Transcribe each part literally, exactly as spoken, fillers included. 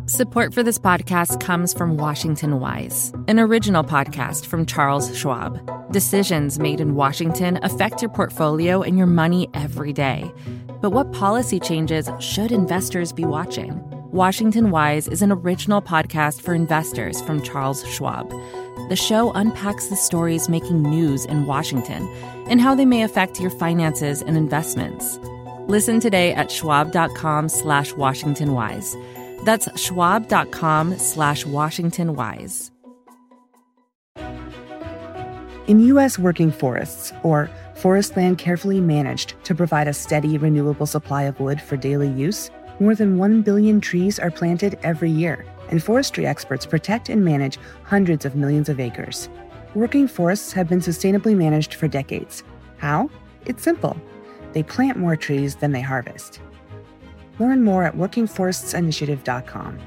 Support for this podcast comes from Washington Wise, an original podcast from Charles Schwab. Decisions made in Washington affect your portfolio and your money every day. But what policy changes should investors be watching? Washington Wise is an original podcast for investors from Charles Schwab. The show unpacks the stories making news in Washington and how they may affect your finances and investments. Listen today at schwab.com slash Washington Wise. That's schwab.com slash Washington Wise. In U S working forests, or forest land carefully managed to provide a steady, renewable supply of wood for daily use, more than one billion trees are planted every year, and forestry experts protect and manage hundreds of millions of acres. Working forests have been sustainably managed for decades. How? It's simple. They plant more trees than they harvest. Learn more at working forests initiative dot com.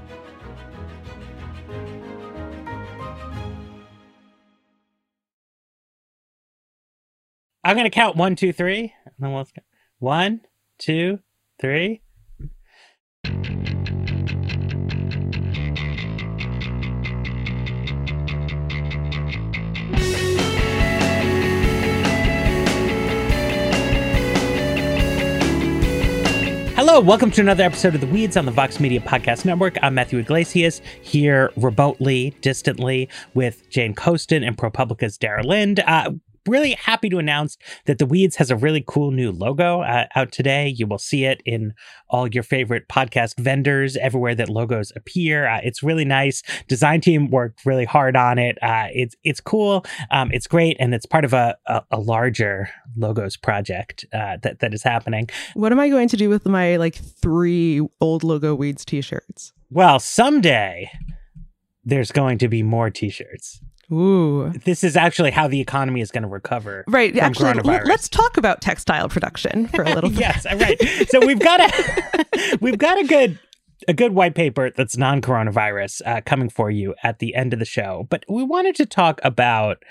I'm going to count one, two, three. And then we'll go. One, two, three. Hello, welcome to another episode of The Weeds on the Vox Media Podcast Network. I'm Matthew Iglesias, here remotely, distantly, with Jane Coaston and ProPublica's Dara Lind. Uh, really happy to announce that The Weeds has a really cool new logo uh, out today. You will see it in all your favorite podcast vendors, everywhere that logos appear. Uh, it's really nice. Design team worked really hard on it. Uh, it's it's cool. Um, it's great. And it's part of a, a, a larger logos project uh, that, that is happening. What am I going to do with my like three old Logo Weeds t-shirts? Well, someday there's going to be more t-shirts. Ooh. This is actually how the economy is going to recover. Right. From actually, coronavirus. Let's talk about textile production for a little bit. Yes, right. So we've got a we've got a good a good white paper that's non-coronavirus uh, coming for you at the end of the show. But we wanted to talk about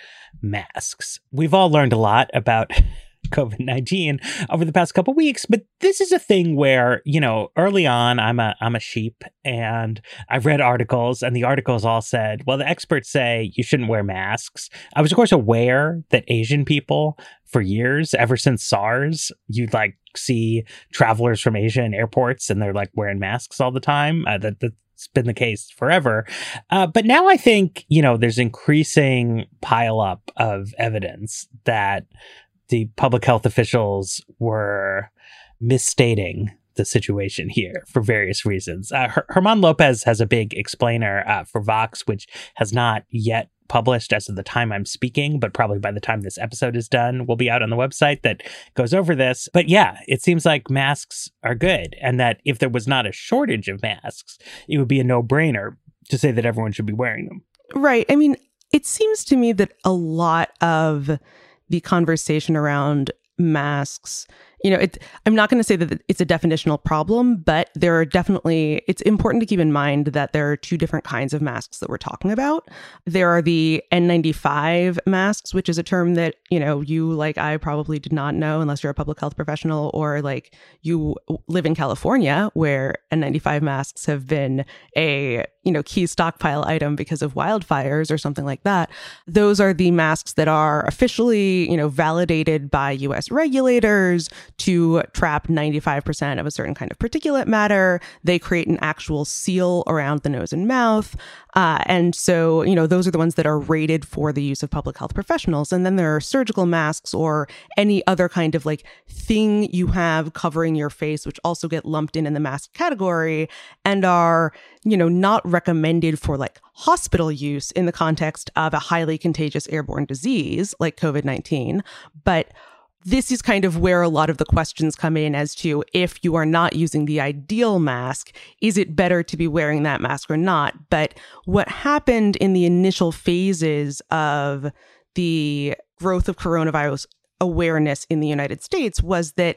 masks. We've all learned a lot about COVID nineteen over the past couple weeks, but this is a thing where, you know, early on, I'm a I'm a sheep, and I've read articles, and the articles all said, well, the experts say you shouldn't wear masks. I was, of course, aware that Asian people, for years, ever since SARS, you'd like see travelers from Asia in airports, and they're like wearing masks all the time. Uh, that that's been the case forever. Uh, but now I think, you know, there's increasing pile up of evidence that the public health officials were misstating the situation here for various reasons. Uh, Her- Herman Lopez has a big explainer uh, for Vox, which has not yet published as of the time I'm speaking, but probably by the time this episode is done, will be out on the website that goes over this. But yeah, it seems like masks are good, and that if there was not a shortage of masks, it would be a no-brainer to say that everyone should be wearing them. Right. I mean, it seems to me that a lot of the conversation around masks, you know, it, I'm not going to say that it's a definitional problem, but there are definitely, it's important to keep in mind that there are two different kinds of masks that we're talking about. There are the N ninety-five masks, which is a term that, you know, you like I probably did not know unless you're a public health professional, or like you live in California where N ninety-five masks have been a, you know, key stockpile item because of wildfires or something like that. Those are the masks that are officially, you know, validated by U S regulators to trap ninety-five percent of a certain kind of particulate matter. They create an actual seal around the nose and mouth. Uh, and so, you know, those are the ones that are rated for the use of public health professionals. And then there are surgical masks or any other kind of like thing you have covering your face, which also get lumped in in the mask category and are, you know, not recommended for like hospital use in the context of a highly contagious airborne disease like COVID nineteen. But this is kind of where a lot of the questions come in as to if you are not using the ideal mask, is it better to be wearing that mask or not? But what happened in the initial phases of the growth of coronavirus awareness in the United States was that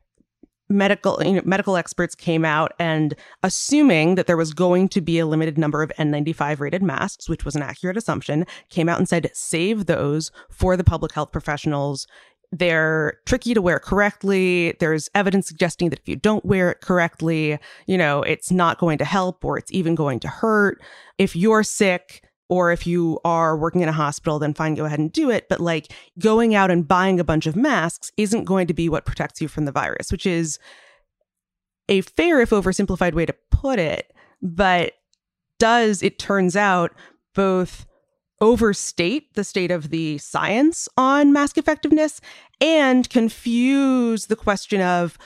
medical you know, medical experts came out and, assuming that there was going to be a limited number of N ninety-five rated masks, which was an accurate assumption, came out and said, save those for the public health professionals. they're tricky to wear correctly. There's evidence suggesting that if you don't wear it correctly, you know, it's not going to help or it's even going to hurt. If you're sick or if you are working in a hospital, then fine, go ahead and do it. But like going out and buying a bunch of masks isn't going to be what protects you from the virus, which is a fair, if oversimplified way to put it, but does, it turns out, both overstate the state of the science on mask effectiveness and confuse the question of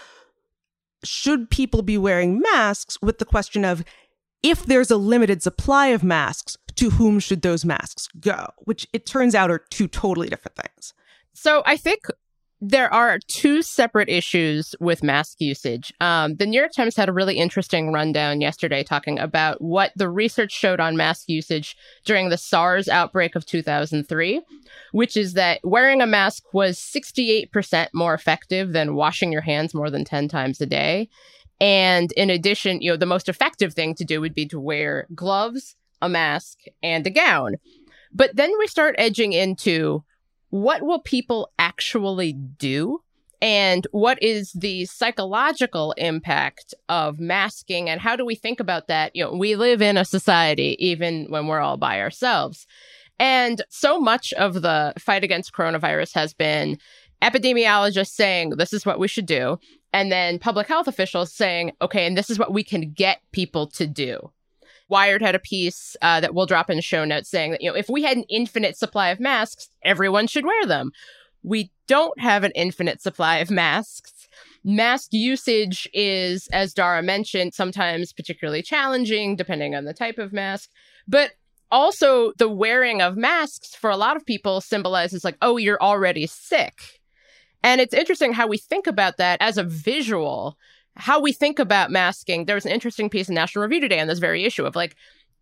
should people be wearing masks with the question of if there's a limited supply of masks, to whom should those masks go? Which it turns out are two totally different things. So I think there are two separate issues with mask usage. Um, the New York Times had a really interesting rundown yesterday talking about what the research showed on mask usage during the SARS outbreak of two thousand three, which is that wearing a mask was sixty-eight percent more effective than washing your hands more than ten times a day. And in addition, you know, the most effective thing to do would be to wear gloves, a mask, and a gown. But then we start edging into what will people actually do? And what is the psychological impact of masking? And how do we think about that? You know, we live in a society, even when we're all by ourselves. And so much of the fight against coronavirus has been epidemiologists saying, this is what we should do. And then public health officials saying, okay, and this is what we can get people to do. Wired had a piece uh, that we'll drop in the show notes saying that, you know, if we had an infinite supply of masks, everyone should wear them. We don't have an infinite supply of masks. Mask usage is, as Dara mentioned, sometimes particularly challenging, depending on the type of mask. But also, the wearing of masks for a lot of people symbolizes like, oh, you're already sick. And it's interesting how we think about that as a visual. How we think about masking. There was an interesting piece in National Review today on this very issue of like,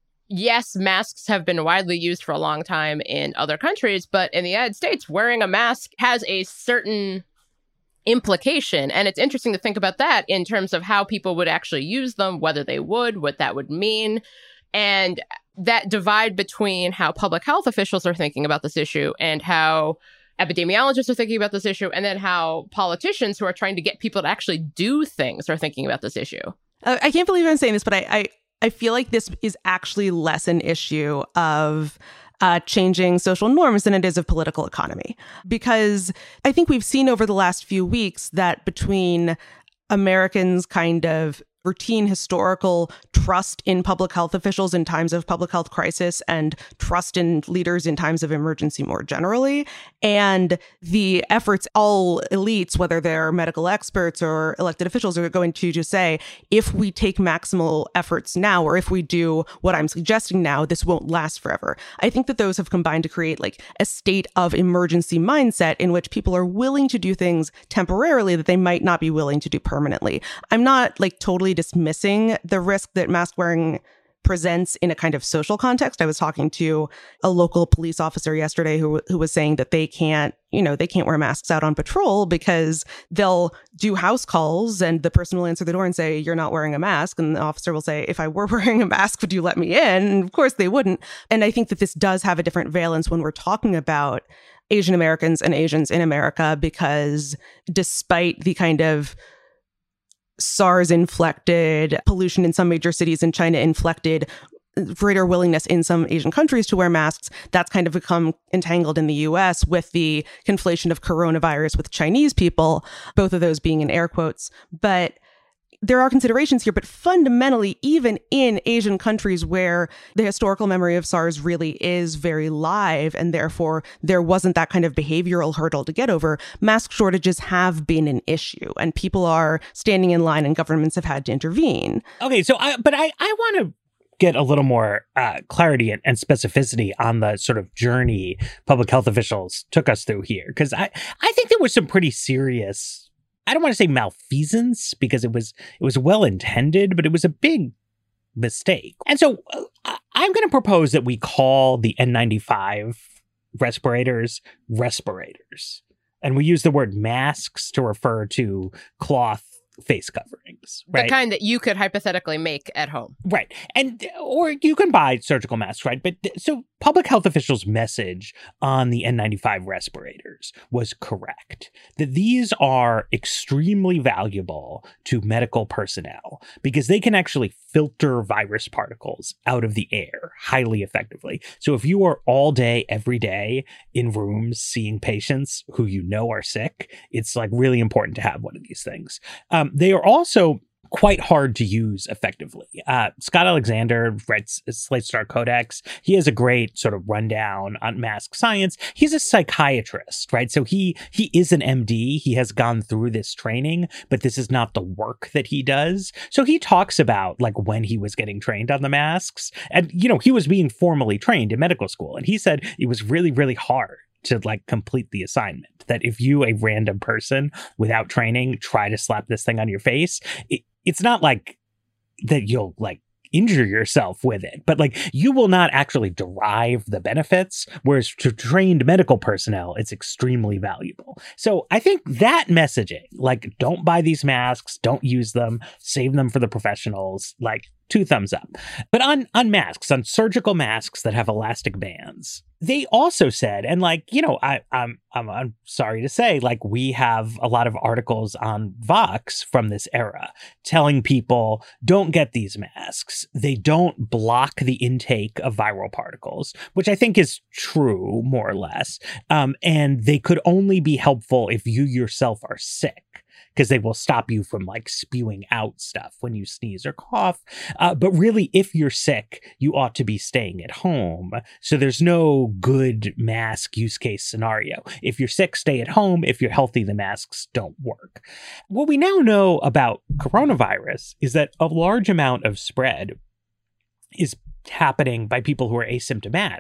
yes, masks have been widely used for a long time in other countries, but in the United States, wearing a mask has a certain implication. And it's interesting to think about that in terms of how people would actually use them, whether they would, what that would mean. And that divide between how public health officials are thinking about this issue and how epidemiologists are thinking about this issue, and then how politicians who are trying to get people to actually do things are thinking about this issue. Uh, I can't believe I'm saying this, but I, I, I feel like this is actually less an issue of uh, changing social norms than it is of political economy. Because I think we've seen over the last few weeks that between Americans' kind of routine historical trust in public health officials in times of public health crisis and trust in leaders in times of emergency more generally, and the efforts all elites, whether they're medical experts or elected officials, are going to just say, if we take maximal efforts now, or if we do what I'm suggesting now, this won't last forever. I think that those have combined to create like a state of emergency mindset in which people are willing to do things temporarily that they might not be willing to do permanently. I'm not like totally dismissing the risk that mask wearing presents in a kind of social context. I was talking to a local police officer yesterday who who was saying that they can't, you know, they can't wear masks out on patrol because they'll do house calls and the person will answer the door and say, you're not wearing a mask. And the officer will say, if I were wearing a mask, would you let me in? And of course they wouldn't. And I think that this does have a different valence when we're talking about Asian Americans and Asians in America, because despite the kind of SARS-inflected pollution in some major cities in China inflected greater willingness in some Asian countries to wear masks, that's kind of become entangled in the U S with the conflation of coronavirus with Chinese people, both of those being in air quotes. But there are considerations here, but fundamentally, even in Asian countries where the historical memory of SARS really is very live, and therefore there wasn't that kind of behavioral hurdle to get over, mask shortages have been an issue, and people are standing in line and governments have had to intervene. Okay, so I, but I, I want to get a little more uh, clarity and, and specificity on the sort of journey public health officials took us through here, because I, I think there was some pretty serious, I don't want to say malfeasance, because it was it was well intended, but it was a big mistake. And so uh, I'm going to propose that we call the N ninety-five respirators respirators. And we use the word masks to refer to cloth face coverings, right? The kind that you could hypothetically make at home. Right. And, or you can buy surgical masks, right? But so public health officials' message on the N ninety-five respirators was correct, that these are extremely valuable to medical personnel because they can actually filter virus particles out of the air highly effectively. So if you are all day, every day in rooms seeing patients who you know are sick, it's like really important to have one of these things. Um, they are also quite hard to use effectively. Uh, Scott Alexander writes Slate Star Codex. He has a great sort of rundown on mask science. He's a psychiatrist, right? So he he is an M D. He has gone through this training, but this is not the work that he does. So he talks about like when he was getting trained on the masks. And, you know, he was being formally trained in medical school. And he said it was really, really hard to like complete the assignment, that if you, a random person without training, try to slap this thing on your face, it, it's not like that you'll like injure yourself with it, but like you will not actually derive the benefits. Whereas to trained medical personnel, it's extremely valuable. So I think that messaging, like don't buy these masks, don't use them, save them for the professionals, like two thumbs up. But on, on masks, on surgical masks that have elastic bands, they also said, and like, you know, I, I'm, I'm, I'm sorry to say, like we have a lot of articles on Vox from this era telling people don't get these masks. They don't block the intake of viral particles, which I think is true, more or less. Um, and they could only be helpful if you yourself are sick, because they will stop you from like spewing out stuff when you sneeze or cough. Uh, but really, if you're sick, you ought to be staying at home. So there's no good mask use case scenario. If you're sick, stay at home. If you're healthy, the masks don't work. What we now know about coronavirus is that a large amount of spread is happening by people who are asymptomatic.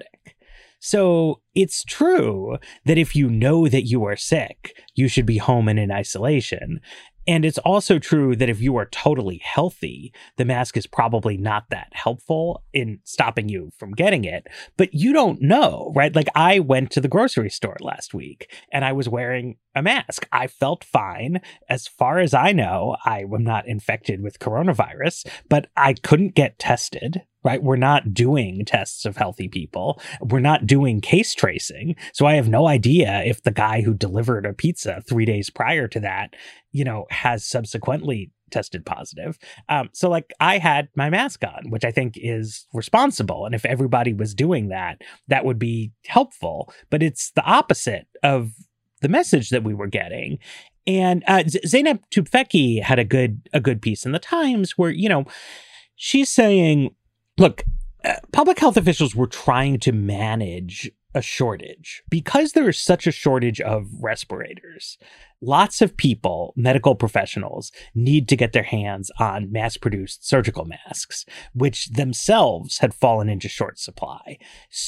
So it's true that if you know that you are sick, you should be home and in isolation. And it's also true that if you are totally healthy, the mask is probably not that helpful in stopping you from getting it. But you don't know, right? Like I went to the grocery store last week and I was wearing a mask. I felt fine. As far as I know, I am not infected with coronavirus, but I couldn't get tested. Right? We're not doing tests of healthy people. We're not doing case tracing. So I have no idea if the guy who delivered a pizza three days prior to that, you know, has subsequently tested positive. Um, so like I had my mask on, which I think is responsible. And if everybody was doing that, that would be helpful. But it's the opposite of the message that we were getting. And uh, Zeynep Tufekci had a good a good piece in the Times where, you know, she's saying, look, uh, public health officials were trying to manage a shortage. Because there is such a shortage of respirators, lots of people, medical professionals, need to get their hands on mass-produced surgical masks, which themselves had fallen into short supply.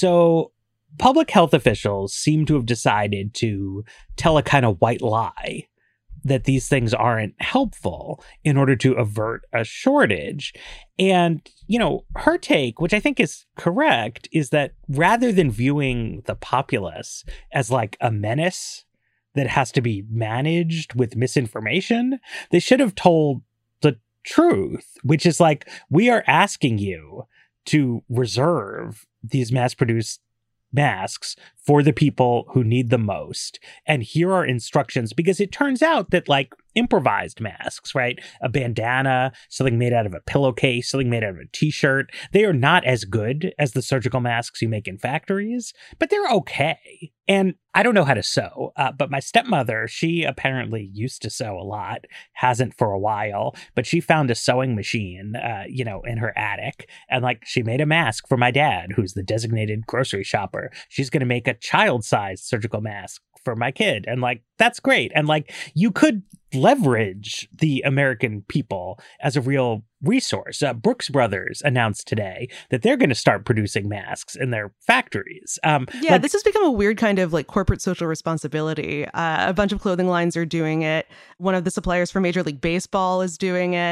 So public health officials seem to have decided to tell a kind of white lie that these things aren't helpful in order to avert a shortage. And, you know, her take, which I think is correct, is that rather than viewing the populace as like a menace that has to be managed with misinformation, they should have told the truth, which is like, we are asking you to reserve these mass-produced masks for the people who need them most. And here are instructions, because it turns out that like improvised masks, right? A bandana, something made out of a pillowcase, something made out of a t-shirt. They are not as good as the surgical masks you make in factories, but they're okay. And I don't know how to sew, uh, but my stepmother, she apparently used to sew a lot, hasn't for a while, but she found a sewing machine, uh, you know, in her attic. And like, she made a mask for my dad, who's the designated grocery shopper. She's going to make a child-sized surgical mask for my kid. And like, that's great. And like, you could leverage the American people as a real resource. Uh, Brooks Brothers announced today that they're going to start producing masks in their factories. Um, yeah, like, this has become a weird kind of like corporate social responsibility. Uh, a bunch of clothing lines are doing it. One of the suppliers for Major League Baseball is doing it.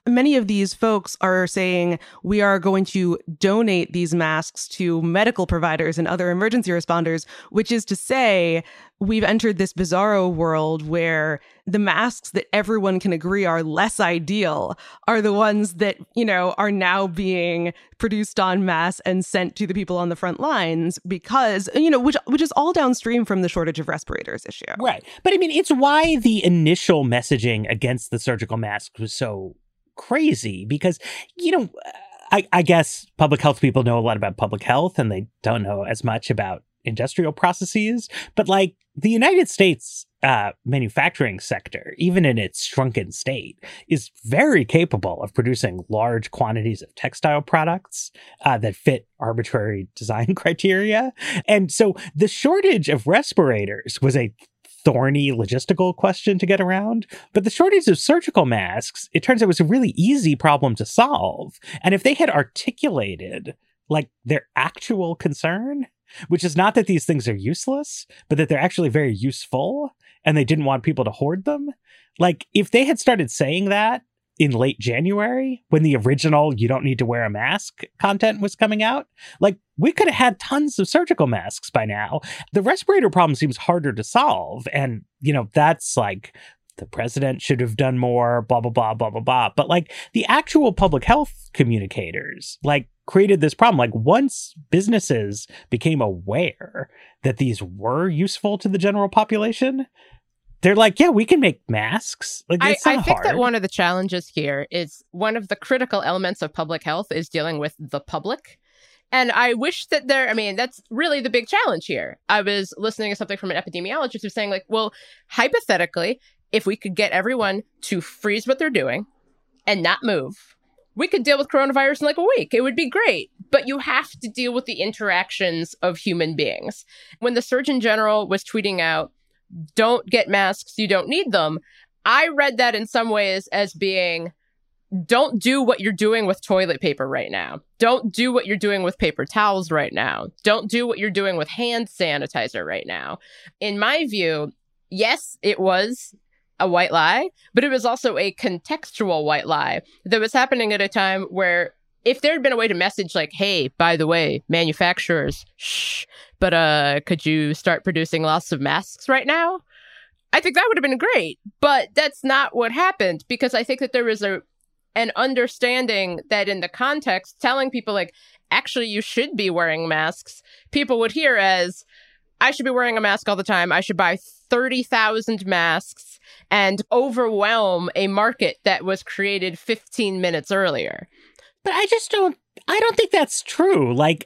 many of these folks are saying we are going to donate these masks to medical providers and other emergency responders, which is to say we've entered this bizarro world where the masks that everyone can agree are less ideal are the ones that, you know, are now being produced en masse and sent to the people on the front lines because, you know, which which is all downstream from the shortage of respirators issue. Right. But I mean, it's why the initial messaging against the surgical mask was so crazy because, you know, I, I guess public health people know a lot about public health and they don't know as much about industrial processes. But like the United States uh, manufacturing sector, even in its shrunken state, is very capable of producing large quantities of textile products uh, that fit arbitrary design criteria. And so the shortage of respirators was a thorny logistical question to get around. But the shortage of surgical masks, it turns out, was a really easy problem to solve. And if they had articulated like their actual concern, which is not that these things are useless, but that they're actually very useful and they didn't want people to hoard them. Like if they had started saying that in late January, when the original "you don't need to wear a mask" content was coming out, like we could have had tons of surgical masks by now. The respirator problem seems harder to solve. And, you know, that's like the president should have done more, blah, blah, blah, blah, blah, blah. But like the actual public health communicators, like created this problem. Like once businesses became aware that these were useful to the general population, they're like, yeah, we can make masks. Like, it's I, not I think hard. that one of the challenges here is one of the critical elements of public health is dealing with the public. And I wish that there, I mean, that's really the big challenge here. I was listening to something from an epidemiologist who's saying like, well, hypothetically, if we could get everyone to freeze what they're doing and not move, we could deal with coronavirus in like a week. It would be great. But you have to deal with the interactions of human beings. When the Surgeon General was tweeting out, "Don't get masks, you don't need them," I read that in some ways as being, don't do what you're doing with toilet paper right now. Don't do what you're doing with paper towels right now. Don't do what you're doing with hand sanitizer right now. In my view, yes, it was a white lie, but it was also a contextual white lie that was happening at a time where if there had been a way to message like, hey, by the way, manufacturers, shh, but uh, could you start producing lots of masks right now? I think that would have been great. But that's not what happened, because I think that there was a an understanding that in the context, telling people like, actually, you should be wearing masks, people would hear as, I should be wearing a mask all the time. I should buy thirty thousand masks and overwhelm a market that was created fifteen minutes earlier. But I just don't, I don't think that's true. Like,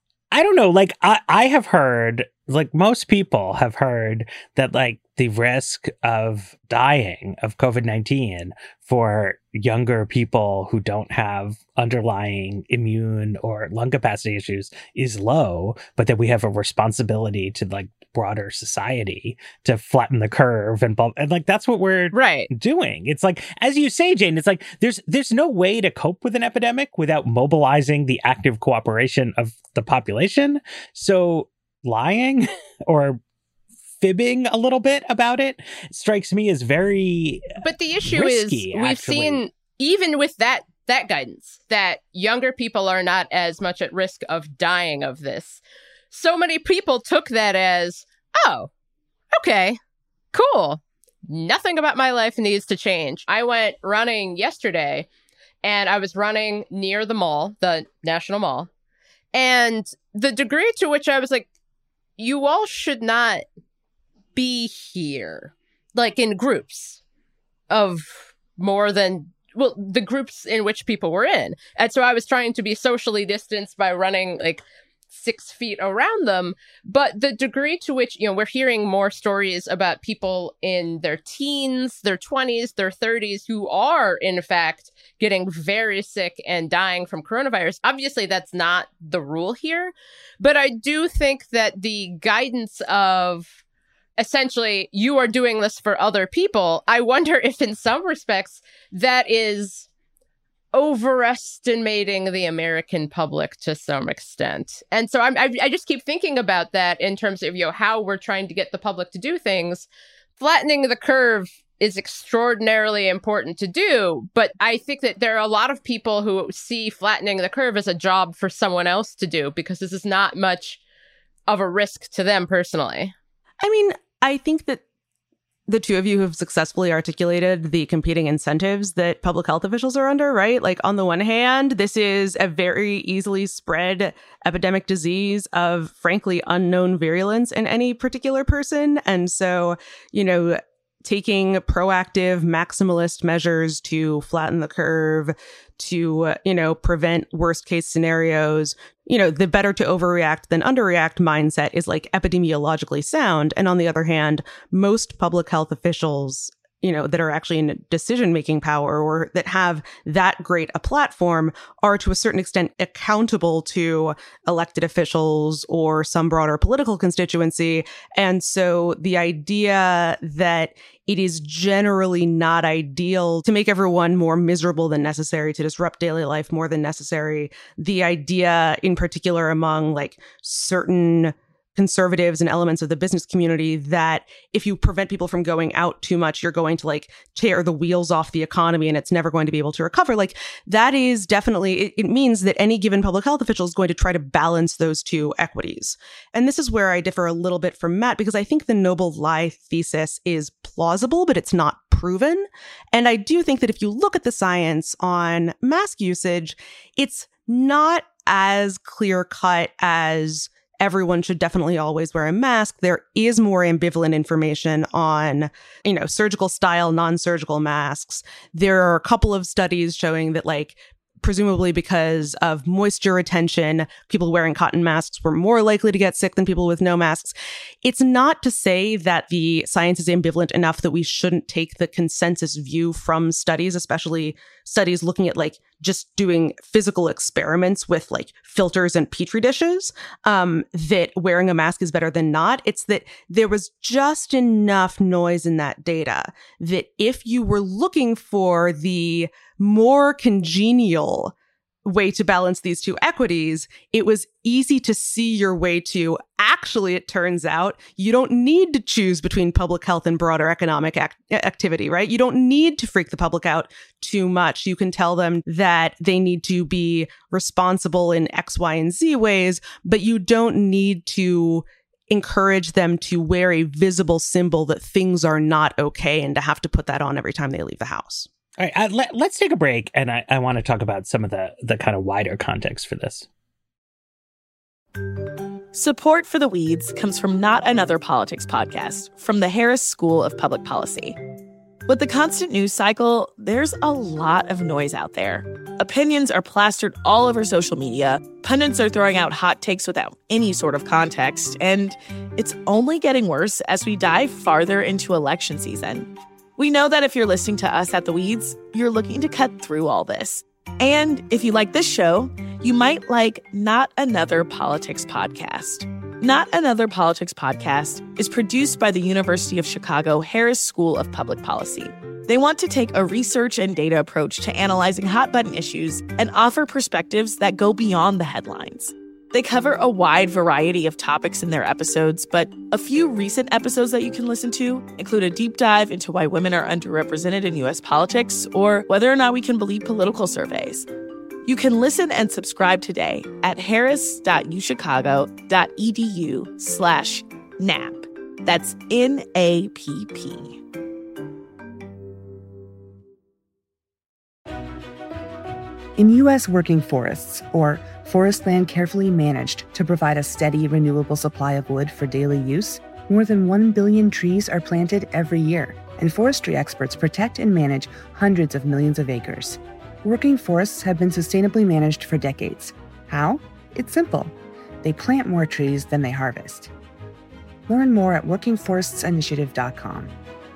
I don't know, like, I, I have heard, like, most people have heard that, like, the risk of dying of COVID nineteen for younger people who don't have underlying immune or lung capacity issues is low, but that we have a responsibility to, like, broader society to flatten the curve and, and like that's what we're right. doing. It's like, as you say, Jane, it's like there's there's no way to cope with an epidemic without mobilizing the active cooperation of the population. So lying or fibbing a little bit about it strikes me as very But the issue risky, is we've actually. seen, even with that that guidance, that younger people are not as much at risk of dying of this. So many people took that as, oh, okay, cool. Nothing about my life needs to change. I went running yesterday, and I was running near the mall, the National Mall. And the degree to which I was like, you all should not be here, like in groups of more than, well, the groups in which people were in. And so I was trying to be socially distanced by running like six feet around them. But the degree to which, you know, we're hearing more stories about people in their teens, their twenties, their thirties, who are, in fact, getting very sick and dying from coronavirus. Obviously, that's not the rule here. But I do think that the guidance of essentially, you are doing this for other people, I wonder if in some respects that is overestimating the American public to some extent. And so I'm, I, I just keep thinking about that in terms of, you know, how we're trying to get the public to do things. Flattening the curve is extraordinarily important to do. But I think that there are a lot of people who see flattening the curve as a job for someone else to do, because this is not much of a risk to them personally. I mean, I think that the two of you have successfully articulated the competing incentives that public health officials are under, right? Like, on the one hand, this is a very easily spread epidemic disease of, frankly, unknown virulence in any particular person. And so, you know, taking proactive maximalist measures to flatten the curve, to, uh, you know, prevent worst case scenarios, you know, the better to overreact than underreact mindset is like epidemiologically sound. And on the other hand, most public health officials, you know, that are actually in decision-making power or that have that great a platform are to a certain extent accountable to elected officials or some broader political constituency. And so the idea that it is generally not ideal to make everyone more miserable than necessary, to disrupt daily life more than necessary, the idea in particular among like certain conservatives and elements of the business community that if you prevent people from going out too much, you're going to like tear the wheels off the economy and it's never going to be able to recover. Like, that is definitely, it, it means that any given public health official is going to try to balance those two equities. And this is where I differ a little bit from Matt, because I think the noble lie thesis is plausible, but it's not proven. And I do think that if you look at the science on mask usage, it's not as clear cut as everyone should definitely always wear a mask. There is more ambivalent information on, you know, surgical style, non-surgical masks. There are a couple of studies showing that, like, presumably because of moisture retention, people wearing cotton masks were more likely to get sick than people with no masks. It's not to say that the science is ambivalent enough that we shouldn't take the consensus view from studies, especially studies looking at like just doing physical experiments with like filters and petri dishes, um, that wearing a mask is better than not. It's that there was just enough noise in that data that if you were looking for the more congenial way to balance these two equities, it was easy to see your way to, actually, it turns out, you don't need to choose between public health and broader economic act- activity, right? You don't need to freak the public out too much. You can tell them that they need to be responsible in X, Y, and Z ways, but you don't need to encourage them to wear a visible symbol that things are not okay and to have to put that on every time they leave the house. All right, uh, let, let's take a break, and I, I want to talk about some of the, the kind of wider context for this. Support for The Weeds comes from Not Another Politics podcast from the Harris School of Public Policy. With the constant news cycle, there's a lot of noise out there. Opinions are plastered all over social media, pundits are throwing out hot takes without any sort of context, and it's only getting worse as we dive farther into election season. We know that if you're listening to us at The Weeds, you're looking to cut through all this. And if you like this show, you might like Not Another Politics podcast. Not Another Politics podcast is produced by the University of Chicago Harris School of Public Policy. They want to take a research and data approach to analyzing hot-button issues and offer perspectives that go beyond the headlines. They cover a wide variety of topics in their episodes, but a few recent episodes that you can listen to include a deep dive into why women are underrepresented in U S politics or whether or not we can believe political surveys. You can listen and subscribe today at harris.uchicago.edu slash NAP. That's N A P P. In U S working forests, or forest land carefully managed to provide a steady, renewable supply of wood for daily use, more than one billion trees are planted every year, and forestry experts protect and manage hundreds of millions of acres. Working forests have been sustainably managed for decades. How? It's simple. They plant more trees than they harvest. Learn more at working forests initiative dot com.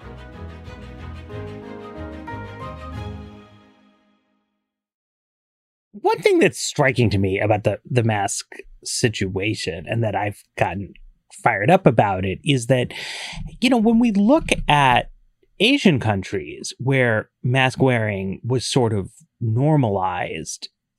One thing that's striking to me about the, the mask situation, and that I've gotten fired up about it, is that, you know, when we look at Asian countries where mask wearing was sort of normalized,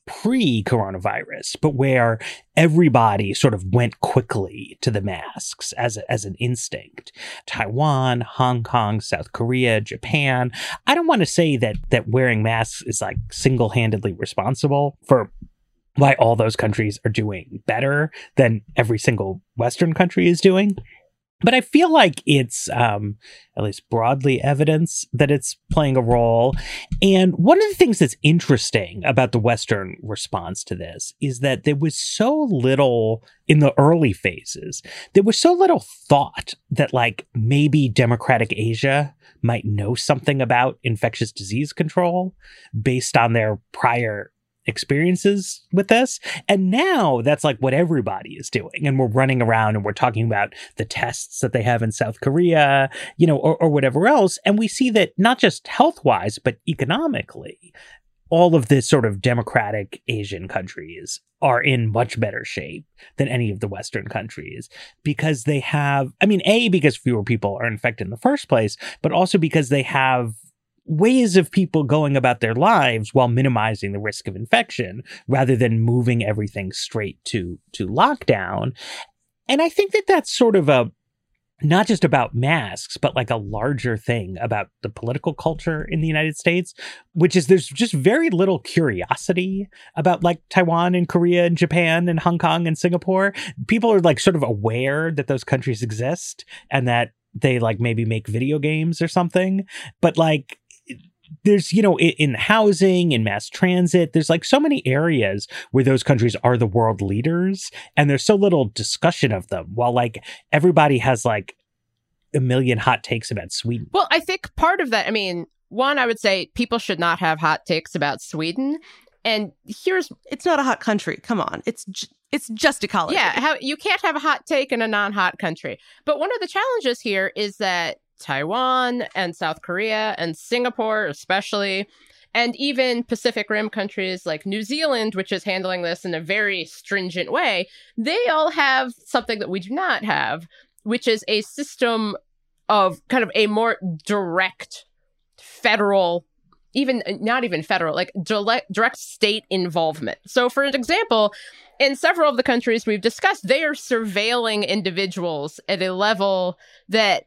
pre-coronavirus, but where everybody sort of went quickly to the masks as a, as an instinct. Taiwan, Hong Kong, South Korea, Japan. I don't want to say that that wearing masks is like single-handedly responsible for why all those countries are doing better than every single Western country is doing. But I feel like it's um, at least broadly evidence that it's playing a role. And one of the things that's interesting about the Western response to this is that there was so little in the early phases, there was so little thought that like maybe Democratic Asia might know something about infectious disease control based on their prior experiences with this. And now that's like what everybody is doing. And we're running around and we're talking about the tests that they have in South Korea, you know, or, or whatever else. And we see that not just health wise, but economically, all of this sort of democratic Asian countries are in much better shape than any of the Western countries because they have, I mean, A, because fewer people are infected in the first place, but also because they have ways of people going about their lives while minimizing the risk of infection rather than moving everything straight to to lockdown. And I think that that's sort of a not just about masks, but like a larger thing about the political culture in the United States, which is there's just very little curiosity about like Taiwan and Korea and Japan and Hong Kong and Singapore. People are like sort of aware that those countries exist and that they like maybe make video games or something. But like, there's, you know, in, in housing, in mass transit, there's like so many areas where those countries are the world leaders and there's so little discussion of them while like everybody has like a million hot takes about Sweden. Well, I think part of that, I mean, one, I would say people should not have hot takes about Sweden. And here's, it's not a hot country. Come on. It's j- it's just ecology. Yeah, how, you can't have a hot take in a non-hot country. But one of the challenges here is that Taiwan and South Korea and Singapore especially, and even Pacific Rim countries like New Zealand, which is handling this in a very stringent way, they all have something that we do not have, which is a system of kind of a more direct federal, even not even federal, like direct, direct state involvement. So for example, in several of the countries we've discussed, they are surveilling individuals at a level that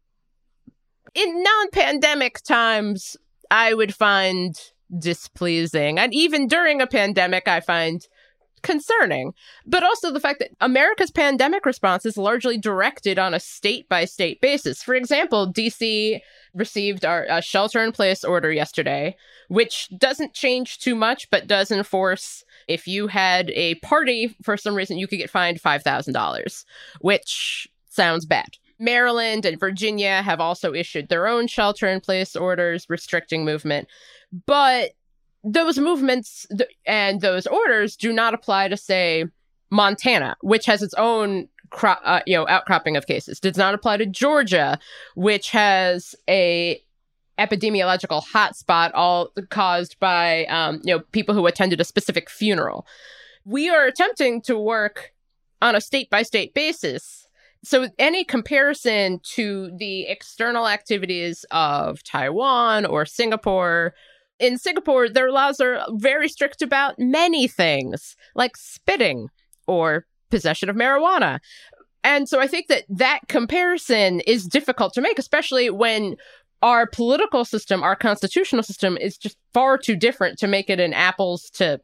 in non-pandemic times, I would find displeasing. And even during a pandemic, I find concerning. But also the fact that America's pandemic response is largely directed on a state-by-state basis. For example, D C received our uh, shelter-in-place order yesterday, which doesn't change too much, but does enforce if you had a party, for some reason, you could get fined five thousand dollars, which sounds bad. Maryland and Virginia have also issued their own shelter-in-place orders restricting movement. But those movements th- and those orders do not apply to, say, Montana, which has its own cro- uh, you know, outcropping of cases. Does not apply to Georgia, which has a epidemiological hotspot all caused by um, you know, people who attended a specific funeral. We are attempting to work on a state-by-state basis. So any comparison to the external activities of Taiwan or Singapore, in Singapore, their laws are very strict about many things, like spitting or possession of marijuana. And so I think that that comparison is difficult to make, especially when our political system, our constitutional system is just far too different to make it an apples to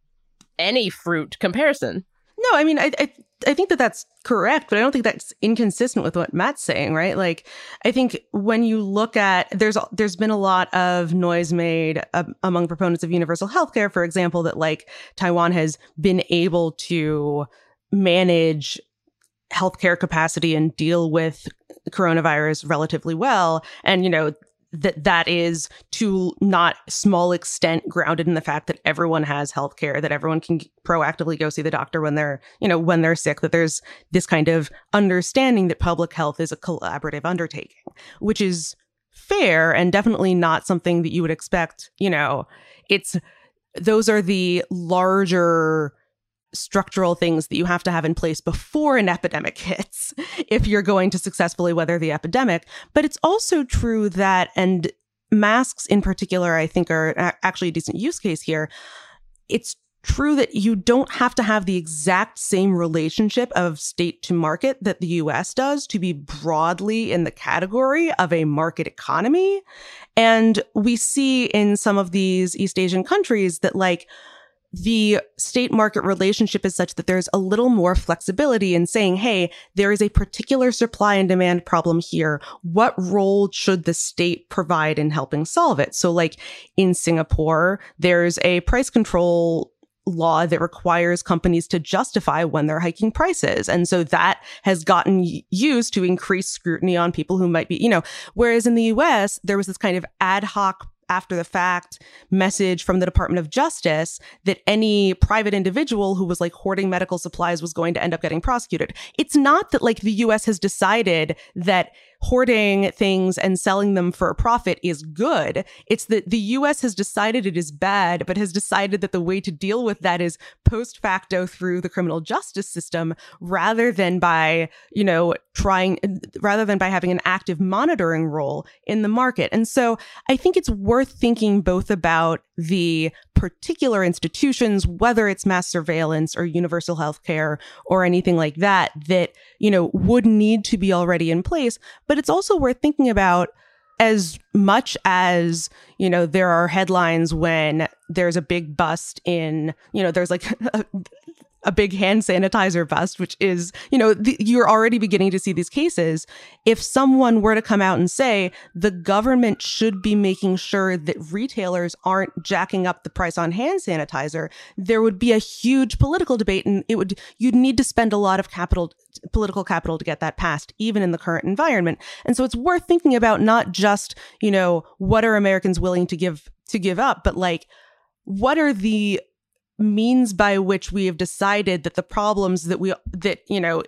any fruit comparison. No, I mean, I, I I think that that's correct, but I don't think that's inconsistent with what Matt's saying, right? Like, I think when you look at, there's there's been a lot of noise made uh, among proponents of universal healthcare, for example, that like Taiwan has been able to manage healthcare capacity and deal with coronavirus relatively well. And, you know, that that is to not small extent grounded in the fact that everyone has healthcare, that everyone can proactively go see the doctor when they're, you know, when they're sick, that there's this kind of understanding that public health is a collaborative undertaking, which is fair and definitely not something that you would expect. You know, it's, those are the larger structural things that you have to have in place before an epidemic hits if you're going to successfully weather the epidemic. But it's also true that, and masks in particular, I think are a- actually a decent use case here. It's true that you don't have to have the exact same relationship of state to market that the U S does to be broadly in the category of a market economy. And we see in some of these East Asian countries that, like, the state market relationship is such that there's a little more flexibility in saying, hey, there is a particular supply and demand problem here. What role should the state provide in helping solve it? So, like, in Singapore, there's a price control law that requires companies to justify when they're hiking prices. And so that has gotten used to increase scrutiny on people who might be, you know, whereas in the U S, there was this kind of ad hoc after the fact message from the Department of Justice that any private individual who was like hoarding medical supplies was going to end up getting prosecuted. It's not that like the U S has decided that hoarding things and selling them for a profit is good. It's that the U S has decided it is bad, but has decided that the way to deal with that is post facto through the criminal justice system, rather than by, you know, trying, rather than by having an active monitoring role in the market. And so I think it's worth thinking both about the particular institutions, whether it's mass surveillance or universal health care or anything like that, that, you know, would need to be already in place. But it's also worth thinking about, as much as, you know, there are headlines when there's a big bust in, you know, there's like a, a big hand sanitizer bust, which is, you know, the, you're already beginning to see these cases. If someone were to come out and say the government should be making sure that retailers aren't jacking up the price on hand sanitizer, there would be a huge political debate, and it would, you'd need to spend a lot of capital, political capital to get that passed, even in the current environment. And so it's worth thinking about not just, you know, what are Americans willing to give, to give up, but like, what are the means by which we have decided that the problems that we, that, you know,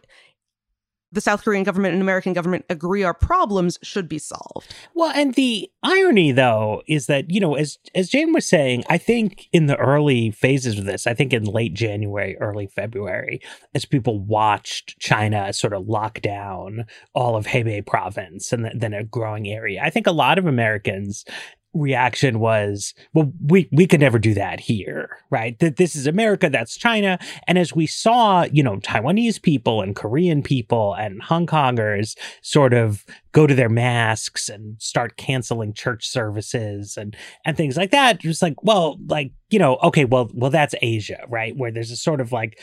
the South Korean government and American government agree are problems should be solved. Well, and the irony, though, is that, you know, as as Jane was saying, I think in the early phases of this, I think in late January, early February, as people watched China sort of lock down all of Hebei province and then a growing area, I think a lot of Americans' reaction was, well, we we could never do that here, right? That this is America, that's China. And as we saw, you know, Taiwanese people and Korean people and Hong Kongers sort of go to their masks and start canceling church services and and things like that, just like, well, like, you know, okay, well, well, that's Asia, right? Where there's a sort of like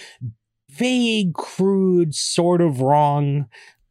vague, crude, sort of wrong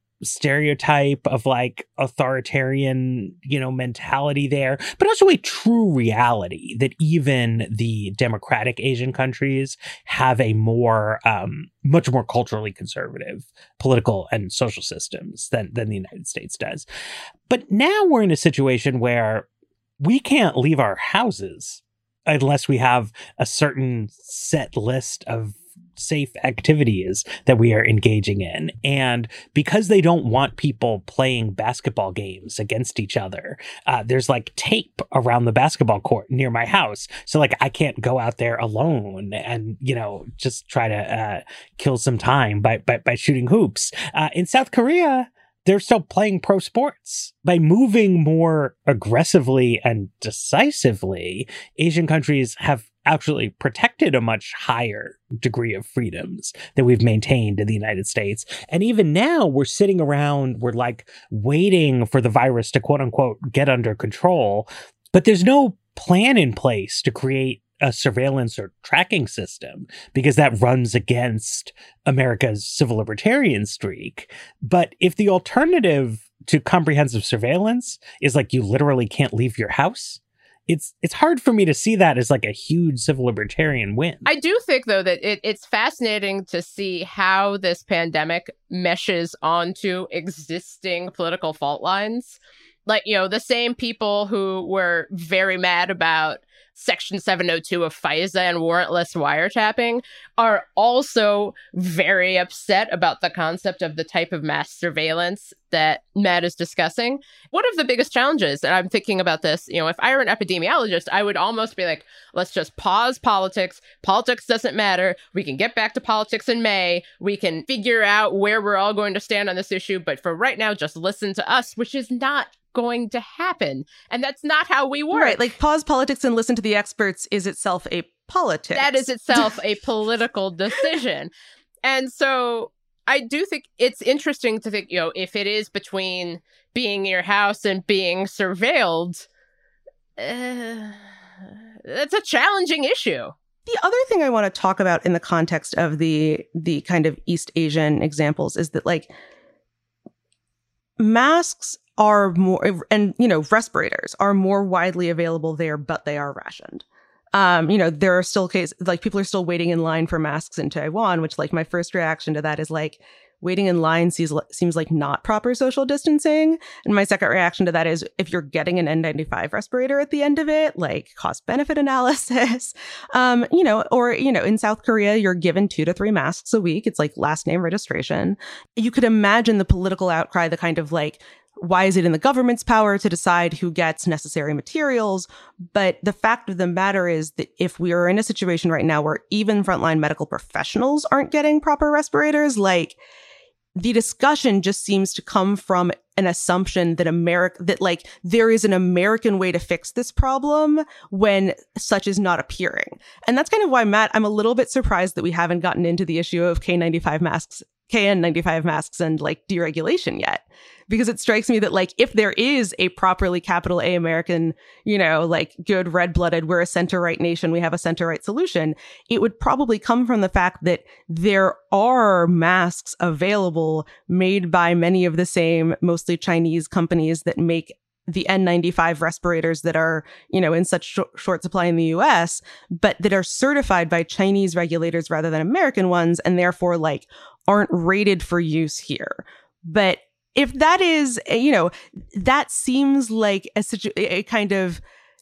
stereotype of like authoritarian, you know, mentality there, but also a true reality that even the democratic Asian countries have a more, um, much more culturally conservative political and social systems than, than the United States does. But now we're in a situation where we can't leave our houses unless we have a certain set list of safe activities that we are engaging in. And because they don't want people playing basketball games against each other, uh, there's like tape around the basketball court near my house. So like I can't go out there alone and, you know, just try to uh, kill some time by, by, by shooting hoops. Uh, in South Korea, they're still playing pro sports. By moving more aggressively and decisively, Asian countries have actually protected a much higher degree of freedoms that we've maintained in the United States. And even now we're sitting around, we're like waiting for the virus to quote unquote get under control, but there's no plan in place to create a surveillance or tracking system because that runs against America's civil libertarian streak. But if the alternative to comprehensive surveillance is like you literally can't leave your house, It's it's hard for me to see that as like a huge civil libertarian win. I do think, though, that it, it's fascinating to see how this pandemic meshes onto existing political fault lines. Like, you know, the same people who were very mad about Section seven oh two of FISA and warrantless wiretapping are also very upset about the concept of the type of mass surveillance that Matt is discussing. One of the biggest challenges, and I'm thinking about this, you know, if I were an epidemiologist, I would almost be like, let's just pause politics. Politics doesn't matter. We can get back to politics in May. We can figure out where we're all going to stand on this issue. But for right now, just listen to us, which is not going to happen. And that's not how we work. Right. Like pause politics and listen to the experts is itself a politics. That is itself a political decision. And so I do think it's interesting to think, you know, if it is between being in your house and being surveilled, uh, that's a challenging issue. The other thing I want to talk about in the context of the the kind of East Asian examples is that, like, masks are more, and, you know, respirators are more widely available there, but they are rationed. Um, you know, there are still cases, like, people are still waiting in line for masks in Taiwan, which, like, my first reaction to that is, like, waiting in line seems, seems like not proper social distancing. And my second reaction to that is, if you're getting an N ninety-five respirator at the end of it, like, cost benefit analysis, um, you know, or, you know, in South Korea, you're given two to three masks a week. It's like last name registration. You could imagine the political outcry, the kind of, like, why is it in the government's power to decide who gets necessary materials? But the fact of the matter is that if we are in a situation right now where even frontline medical professionals aren't getting proper respirators, like, the discussion just seems to come from an assumption that America, that, like, there is an American way to fix this problem when such is not appearing. And that's kind of why, Matt, I'm a little bit surprised that we haven't gotten into the issue of K ninety-five masks, K N ninety-five masks and, like, deregulation yet. Because it strikes me that, like, if there is a properly capital A American, you know, like, good red-blooded, we're a center-right nation, we have a center-right solution, it would probably come from the fact that there are masks available made by many of the same, mostly Chinese companies that make the N ninety-five respirators that are, you know, in such sh- short supply in the U S, but that are certified by Chinese regulators rather than American ones, and therefore, like, aren't rated for use here. But if that is, you know, that seems like a, situ- a kind of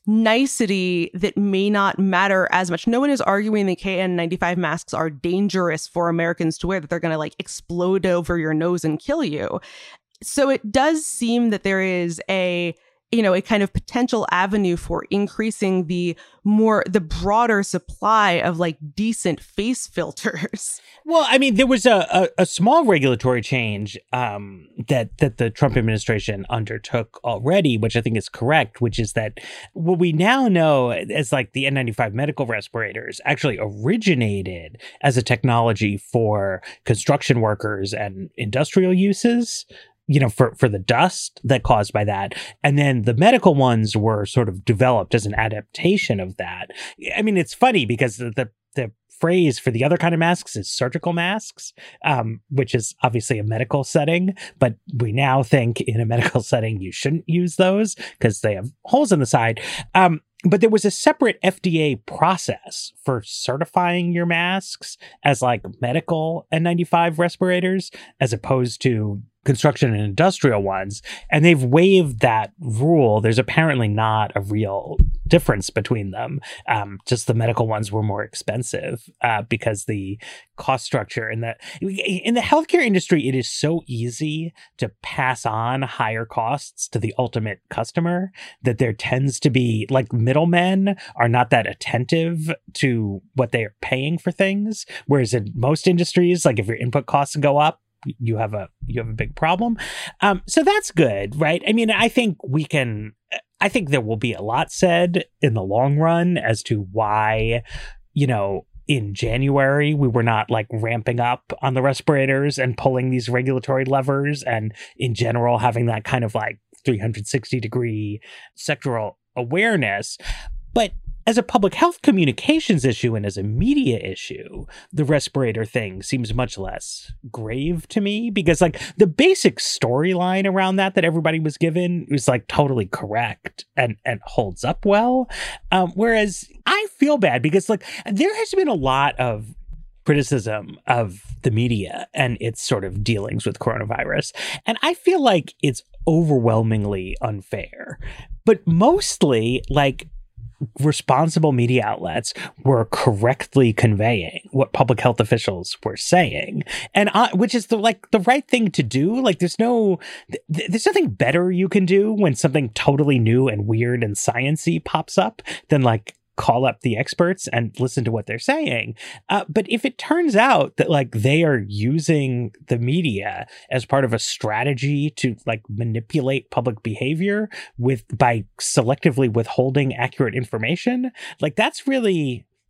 nicety that may not matter as much. No one is arguing that K N ninety-five masks are dangerous for Americans to wear, that they're going to, like, explode over your nose and kill you. So it does seem that there is a, you know, a kind of potential avenue for increasing the more, the broader supply of, like, decent face filters. Well, I mean, there was a, a, a small regulatory change um, that that the Trump administration undertook already, which I think is correct, which is that what we now know as, like, the N ninety-five medical respirators actually originated as a technology for construction workers and industrial uses, you know, for, for the dust that caused by that. And then the medical ones were sort of developed as an adaptation of that. I mean, it's funny because the, the, the phrase for the other kind of masks is surgical masks, um, which is obviously a medical setting. But we now think in a medical setting, you shouldn't use those because they have holes in the side. Um, But there was a separate F D A process for certifying your masks as, like, medical N ninety-five respirators as opposed to construction and industrial ones. And they've waived that rule. There's apparently not a real difference between them. Um, just the medical ones were more expensive uh, because the cost structure in the in the healthcare industry, it is so easy to pass on higher costs to the ultimate customer that there tends to be, like, middlemen are not that attentive to what they are paying for things. Whereas in most industries, like, if your input costs go up, you have a you have a big problem. Um, so that's good, right? I mean, I think we can. I think there will be a lot said in the long run as to why, you know, in January we were not, like, ramping up on the respirators and pulling these regulatory levers, and in general having that kind of, like, three hundred sixty degree sectoral awareness. But as a public health communications issue and as a media issue, the respirator thing seems much less grave to me because, like, the basic storyline around that that everybody was given was, like, totally correct and, and holds up well. Um, whereas I feel bad because, like, there has been a lot of criticism of the media and its sort of dealings with coronavirus. And I feel like it's overwhelmingly unfair, but mostly, like, responsible media outlets were correctly conveying what public health officials were saying, and uh, which is the like the right thing to do. Like, there's no, th- there's nothing better you can do when something totally new and weird and sciencey pops up than, like, call up the experts and listen to what they're saying. Uh, but if it turns out that, like, they are using the media as part of a strategy to, like, manipulate public behavior with by selectively withholding accurate information, like, that's really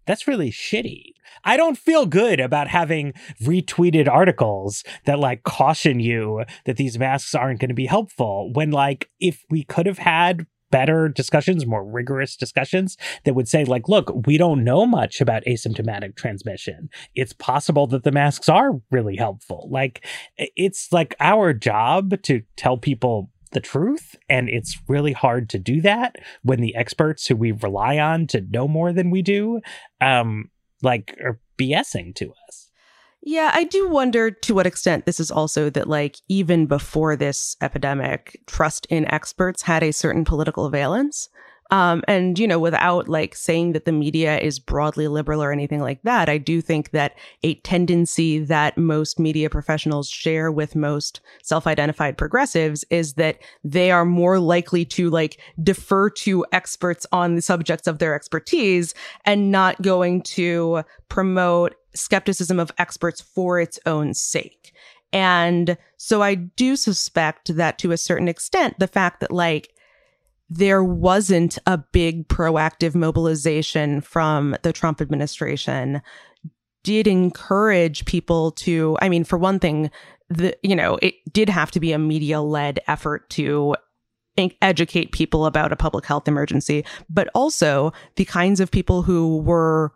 that's really shitty. I don't feel good about having retweeted articles that like caution you that these masks aren't going to be helpful when, like, if we could have had better discussions, more rigorous discussions that would say, like, look, we don't know much about asymptomatic transmission. It's possible that the masks are really helpful. Like, it's like our job to tell people the truth, and it's really hard to do that when the experts who we rely on to know more than we do um like are BSing to us. Yeah, I do wonder to what extent this is also that, like, even before this epidemic, trust in experts had a certain political valence. Um, and, you know, without like saying that the media is broadly liberal or anything like that, I do think that a tendency that most media professionals share with most self-identified progressives is that they are more likely to like defer to experts on the subjects of their expertise and not going to promote skepticism of experts for its own sake. And so I do suspect that to a certain extent, the fact that like there wasn't a big proactive mobilization from the Trump administration did encourage people to, I mean, for one thing, the, you know, it did have to be a media-led effort to educate people about a public health emergency, but also the kinds of people who were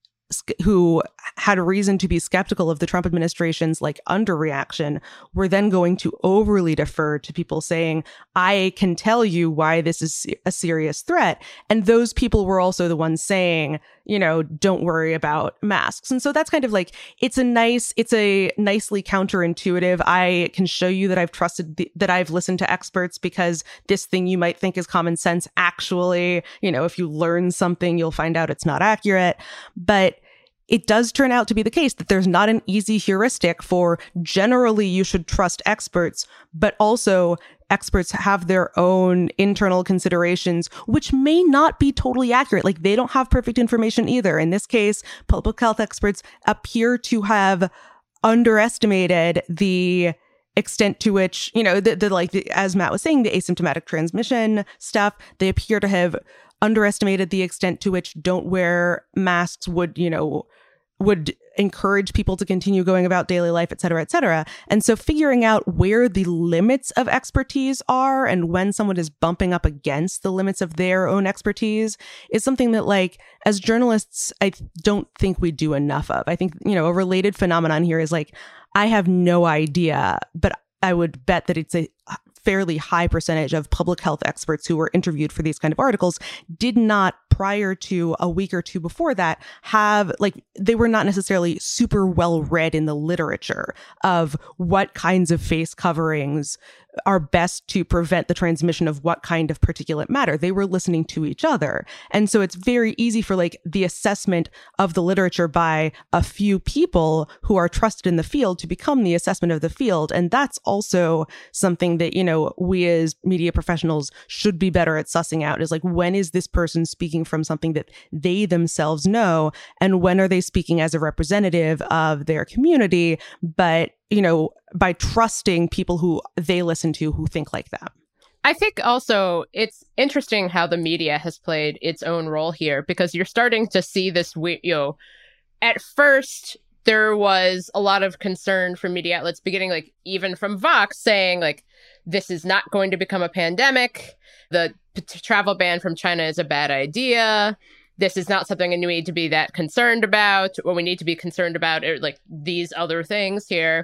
who had a reason to be skeptical of the Trump administration's like underreaction were then going to overly defer to people saying, I can tell you why this is a serious threat. And those people were also the ones saying, you know, don't worry about masks. And so that's kind of like, it's a nice, it's a nicely counterintuitive. I can show you that I've trusted, the, that I've listened to experts because this thing you might think is common sense. Actually, you know, if you learn something, you'll find out it's not accurate. But it does turn out to be the case that there's not an easy heuristic for generally you should trust experts, but also experts have their own internal considerations, which may not be totally accurate. Like they don't have perfect information either. In this case, public health experts appear to have underestimated the extent to which, you know, the, the like, the, as Matt was saying, the asymptomatic transmission stuff, they appear to have underestimated the extent to which don't wear masks would, you know, would encourage people to continue going about daily life, et cetera, et cetera. And so figuring out where the limits of expertise are and when someone is bumping up against the limits of their own expertise is something that, like, as journalists, I don't think we do enough of. I think, you know, a related phenomenon here is like, I have no idea, but I would bet that it's a fairly high percentage of public health experts who were interviewed for these kind of articles did not, prior to a week or two before that, have, like, they were not necessarily super well read in the literature of what kinds of face coverings are best to prevent the transmission of what kind of particulate matter. They were listening to each other. And so it's very easy for like the assessment of the literature by a few people who are trusted in the field to become the assessment of the field. And that's also something that, you know, we as media professionals should be better at sussing out, is like, when is this person speaking from something that they themselves know? And when are they speaking as a representative of their community, but, you know, by trusting people who they listen to who think like them? I think also it's interesting how the media has played its own role here, because you're starting to see this, you know, at first there was a lot of concern from media outlets beginning, like even from Vox, saying like, this is not going to become a pandemic. The p- travel ban from China is a bad idea. This is not something we need to be that concerned about. What we need to be concerned about are like these other things here.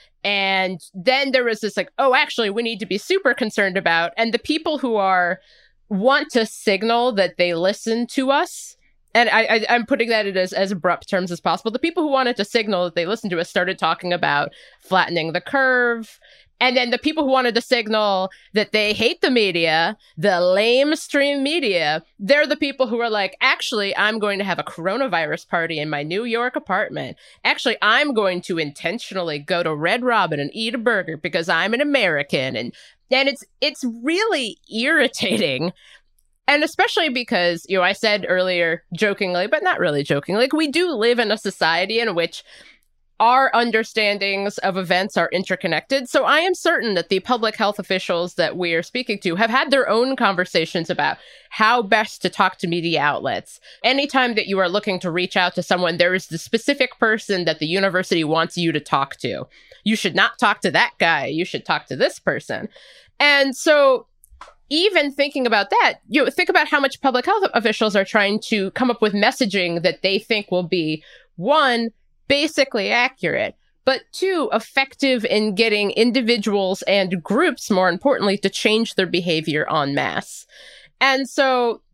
And then there was this like, oh, actually, we need to be super concerned about. And the people who are want to signal that they listen to us, and I, I, I'm putting that in as, as abrupt terms as possible, the people who wanted to signal that they listened to us started talking about flattening the curve. And then the people who wanted to signal that they hate the media, the lamestream media, they're the people who are like, actually, I'm going to have a coronavirus party in my New York apartment. Actually, I'm going to intentionally go to Red Robin and eat a burger because I'm an American. And and it's it's really irritating. And especially because, you know, I said earlier jokingly, but not really jokingly, like we do live in a society in which our understandings of events are interconnected. So I am certain that the public health officials that we are speaking to have had their own conversations about how best to talk to media outlets. Anytime that you are looking to reach out to someone, there is the specific person that the university wants you to talk to. You should not talk to that guy. You should talk to this person. And so even thinking about that, you know, think about how much public health officials are trying to come up with messaging that they think will be, one, basically accurate, but two, effective in getting individuals and groups, more importantly, to change their behavior en masse. And so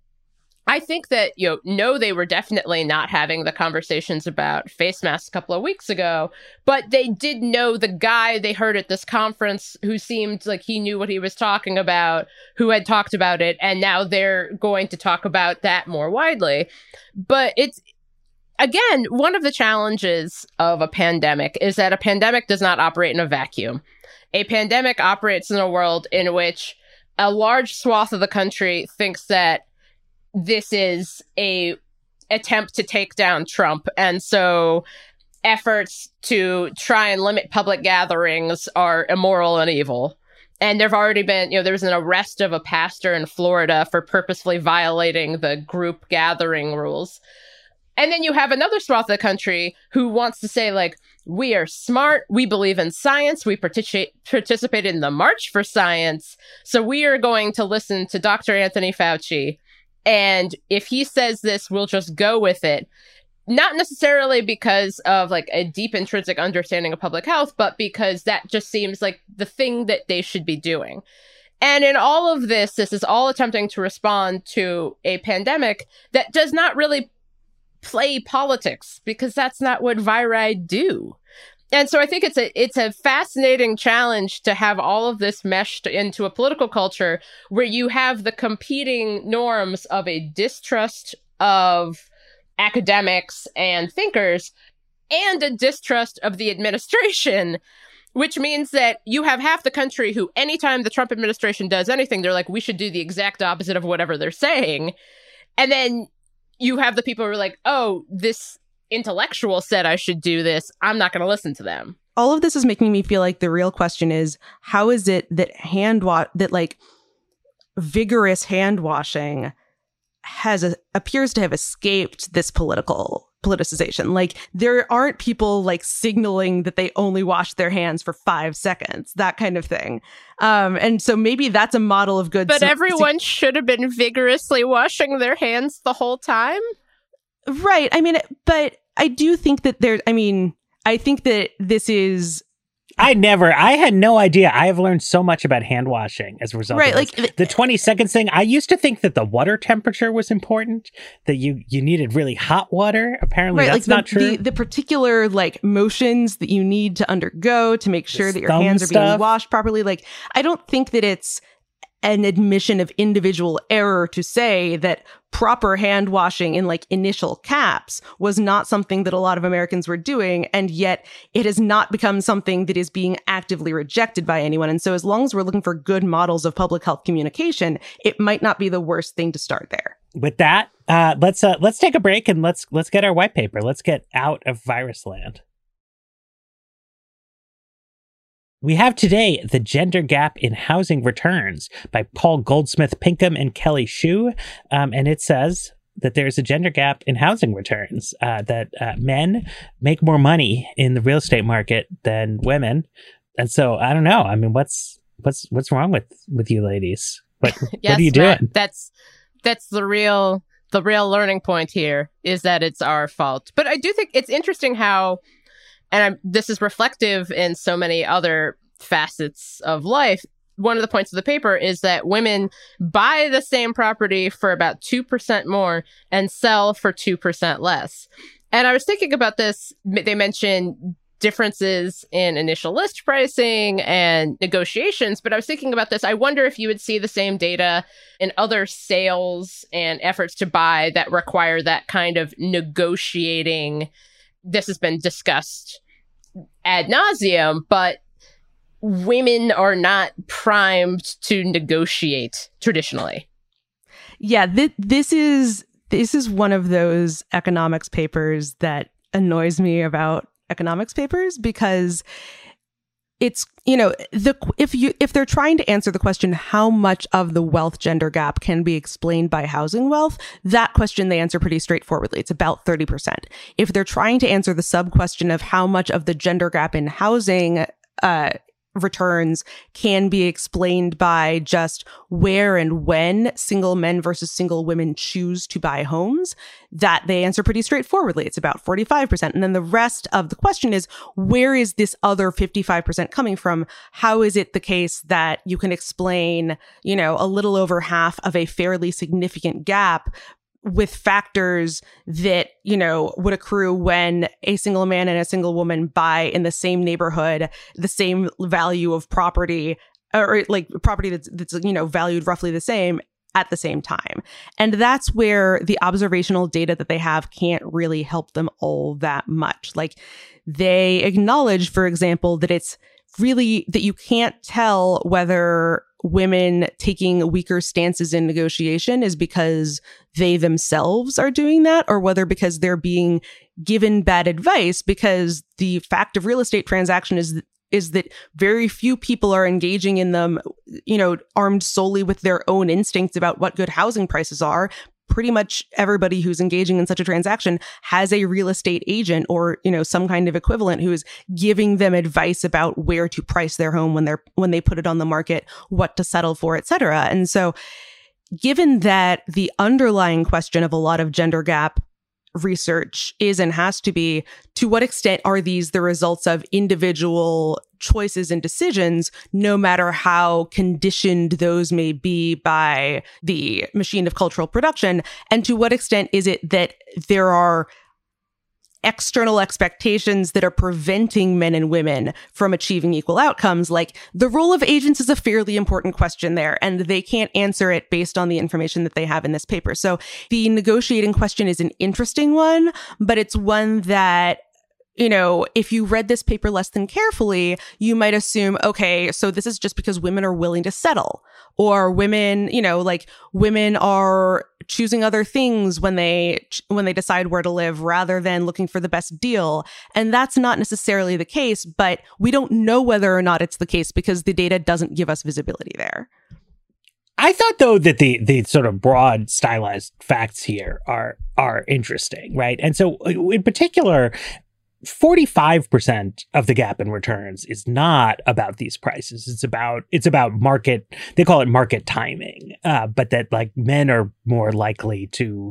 I think that, you know, no, they were definitely not having the conversations about face masks a couple of weeks ago, but they did know the guy they heard at this conference who seemed like he knew what he was talking about, who had talked about it, and now they're going to talk about that more widely. But it's, again, one of the challenges of a pandemic is that a pandemic does not operate in a vacuum. A pandemic operates in a world in which a large swath of the country thinks that this is a attempt to take down Trump. And so efforts to try and limit public gatherings are immoral and evil. And there've already been, you know, there was an arrest of a pastor in Florida for purposefully violating the group gathering rules. And then you have another swath of the country who wants to say, like, we are smart, we believe in science, we partici- participated in the March for Science, so we are going to listen to Doctor Anthony Fauci. And if he says this, we'll just go with it. Not necessarily because of like a deep intrinsic understanding of public health, but because that just seems like the thing that they should be doing. And in all of this, this is all attempting to respond to a pandemic that does not really play politics, because that's not what viri do. And so I think it's a it's a fascinating challenge to have all of this meshed into a political culture where you have the competing norms of a distrust of academics and thinkers and a distrust of the administration, which means that you have half the country who, anytime the Trump administration does anything, they're like, we should do the exact opposite of whatever they're saying. And then you have the people who are like, oh, this intellectual said I should do this, I'm not going to listen to them. All of this is making me feel like the real question is, how is it that hand wa- that like vigorous hand washing has a, appears to have escaped this political politicization? Like, there aren't people like signaling that they only wash their hands for five seconds, that kind of thing. Um, and so maybe that's a model of good. But so- everyone should have been vigorously washing their hands the whole time. Right. I mean, but I do think that there, I mean, I think that this is. I never, I had no idea. I have learned so much about hand washing as a result right, of this. like The twenty seconds thing. I used to think that the water temperature was important, that you, you needed really hot water. Apparently right, that's like not the, true. The, the particular like motions that you need to undergo to make sure The that your thumb hands are being stuff. washed properly. Like, I don't think that it's an admission of individual error to say that proper hand washing in like initial caps was not something that a lot of Americans were doing. And yet it has not become something that is being actively rejected by anyone. And so as long as we're looking for good models of public health communication, it might not be the worst thing to start there. With that, uh, let's uh, let's take a break and let's let's get our white paper. Let's get out of virus land. We have today The Gender Gap in Housing Returns by Paul Goldsmith Pinkham and Kelly Shue. Um, and it says that there's a gender gap in housing returns, uh, that uh, men make more money in the real estate market than women. And so I don't know. I mean, what's what's what's wrong with, with you ladies? What, yes, what are you Matt, doing? That's that's the real the real learning point here, is that it's our fault. But I do think it's interesting how, and I'm, this is reflective in so many other facets of life. One of the points of the paper is that women buy the same property for about two percent more and sell for two percent less. And I was thinking about this. They mentioned differences in initial list pricing and negotiations, but I was thinking about this. I wonder if you would see the same data in other sales and efforts to buy that require that kind of negotiating. This has been discussed ad nauseum, but women are not primed to negotiate traditionally. Yeah, th- this is this is one of those economics papers that annoys me about economics papers, because it's, you know, the if you if they're trying to answer the question, how much of the wealth gender gap can be explained by housing wealth, that question they answer pretty straightforwardly. It's about thirty percent. If they're trying to answer the sub question of how much of the gender gap in housing uh returns can be explained by just where and when single men versus single women choose to buy homes, that they answer pretty straightforwardly. It's about forty-five percent. And then the rest of the question is, where is this other fifty-five percent coming from? How is it the case that you can explain, you know, a little over half of a fairly significant gap with factors that, you know, would accrue when a single man and a single woman buy in the same neighborhood, the same value of property, or like property that's, that's, you know, valued roughly the same at the same time. And that's where the observational data that they have can't really help them all that much. Like, they acknowledge, for example, that it's really that you can't tell whether women taking weaker stances in negotiation is because they themselves are doing that, or whether because they're being given bad advice, because the fact of real estate transaction is is that very few people are engaging in them, you know, armed solely with their own instincts about what good housing prices are. Pretty much everybody who's engaging in such a transaction has a real estate agent or, you know, some kind of equivalent who is giving them advice about where to price their home when they're when they put it on the market, what to settle for, et cetera. And so, given that the underlying question of a lot of gender gap research is and has to be, to what extent are these the results of individual choices and decisions, no matter how conditioned those may be by the machine of cultural production? And to what extent is it that there are external expectations that are preventing men and women from achieving equal outcomes? Like, the role of agents is a fairly important question there, and they can't answer it based on the information that they have in this paper. So the negotiating question is an interesting one, but it's one that, you know, if you read this paper less than carefully, you might assume, okay, so this is just because women are willing to settle, or women, you know, like women are choosing other things when they when they decide where to live rather than looking for the best deal. And that's not necessarily the case, but we don't know whether or not it's the case because the data doesn't give us visibility there. I thought, though, that the the sort of broad stylized facts here are are interesting, right? And so in particular, forty-five percent of the gap in returns is not about these prices. It's about it's about market. They call it market timing, uh, but that like men are more likely to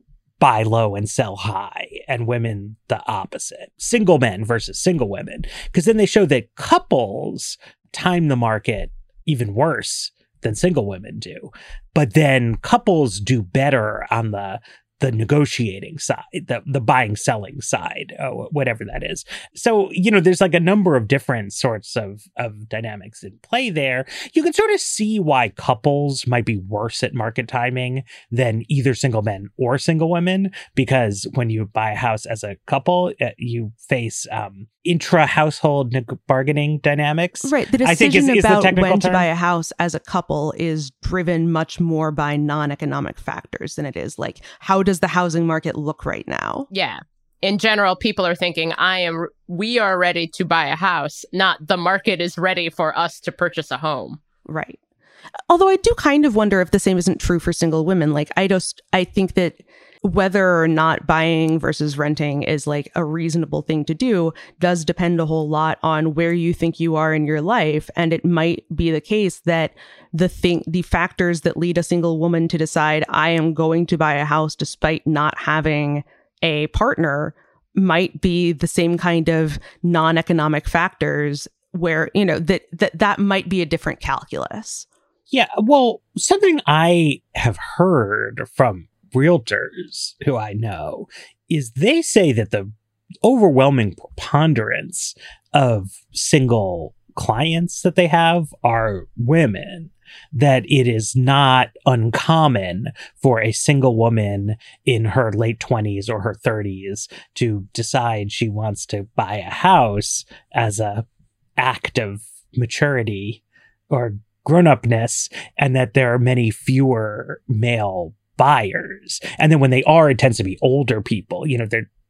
buy low and sell high, and women the opposite. Single men versus single women, because then they show that couples time the market even worse than single women do, but then couples do better on the the negotiating side, the, the buying, selling side, oh, whatever that is. So, you know, there's like a number of different sorts of, of dynamics in play there. You can sort of see why couples might be worse at market timing than either single men or single women, because when you buy a house as a couple, uh, you face um, intra-household neg- bargaining dynamics. Right. The I think decision is, is about the technical when term. to buy a house as a couple is driven much more by non-economic factors than it is like, how does the housing market look right now? Yeah. In general, people are thinking, I am, we are ready to buy a house, not the market is ready for us to purchase a home. Right. Although I do kind of wonder if the same isn't true for single women. Like, I just, I think that whether or not buying versus renting is like a reasonable thing to do does depend a whole lot on where you think you are in your life. And it might be the case that the thing, the factors that lead a single woman to decide I am going to buy a house despite not having a partner might be the same kind of non-economic factors where, you know, that that, that might be a different calculus. Yeah, well, something I have heard from realtors who I know is they say that the overwhelming preponderance of single clients that they have are women, that it is not uncommon for a single woman in her late twenties or her thirties to decide she wants to buy a house as a act of maturity or grown-upness, and that there are many fewer male buyers. And then when they are, it tends to be older people. You know, they're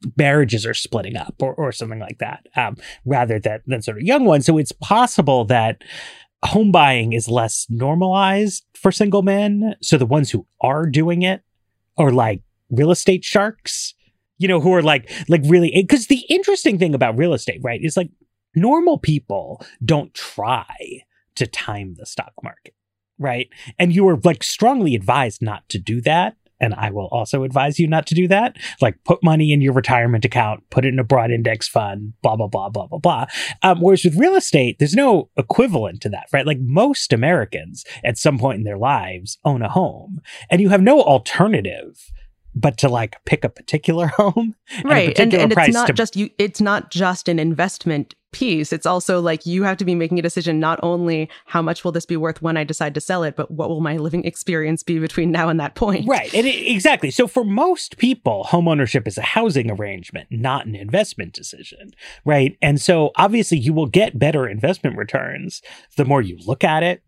marriages are splitting up or, or something like that, um, rather than, than sort of young ones. So it's possible that home buying is less normalized for single men. So the ones who are doing it are like real estate sharks, you know, who are like, like really, because the interesting thing about real estate, right, is like normal people don't try to time the stock market, right? And you are like strongly advised not to do that. And I will also advise you not to do that. Like put money in your retirement account, put it in a broad index fund, blah, blah, blah, blah, blah, blah. Um, whereas with real estate, there's no equivalent to that, right? Like most Americans at some point in their lives own a home, and you have no alternative but to like pick a particular home. Right. And, and, and it's not to- just you, it's not just an investment piece. It's also like you have to be making a decision, not only how much will this be worth when I decide to sell it, but what will my living experience be between now and that point? Right. And it, exactly. So for most people, homeownership is a housing arrangement, not an investment decision. Right. And so obviously you will get better investment returns the more you look at it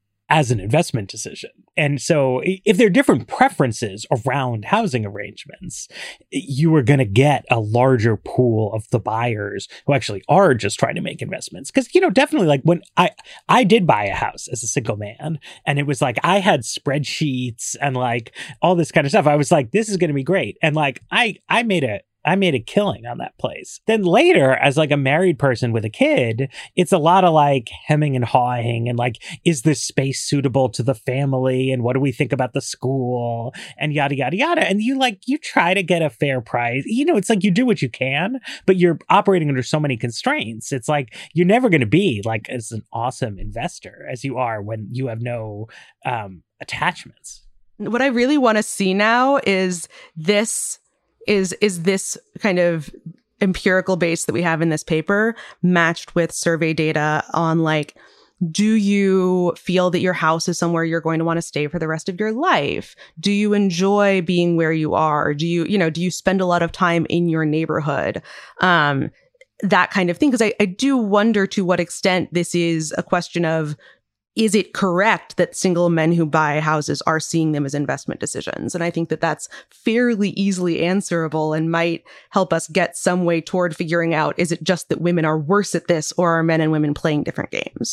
as an investment decision. And so if there are different preferences around housing arrangements, you are going to get a larger pool of the buyers who actually are just trying to make investments. Because, you know, definitely like when I, I did buy a house as a single man, and it was like I had spreadsheets and like all this kind of stuff. I was like, this is going to be great. And like I, I made a I made a killing on that place. Then later, as like a married person with a kid, it's a lot of like hemming and hawing and like, is this space suitable to the family? And what do we think about the school? And yada, yada, yada. And you like, you try to get a fair price. You know, it's like you do what you can, but you're operating under so many constraints. It's like, you're never going to be like as an awesome investor as you are when you have no um, attachments. What I really want to see now is this is is this kind of empirical base that we have in this paper matched with survey data on like, do you feel that your house is somewhere you're going to want to stay for the rest of your life? Do you enjoy being where you are? Do you, you know, do you spend a lot of time in your neighborhood? Um, that kind of thing. Because I, I do wonder to what extent this is a question of, is it correct that single men who buy houses are seeing them as investment decisions? And I think that that's fairly easily answerable and might help us get some way toward figuring out, is it just that women are worse at this, or are men and women playing different games?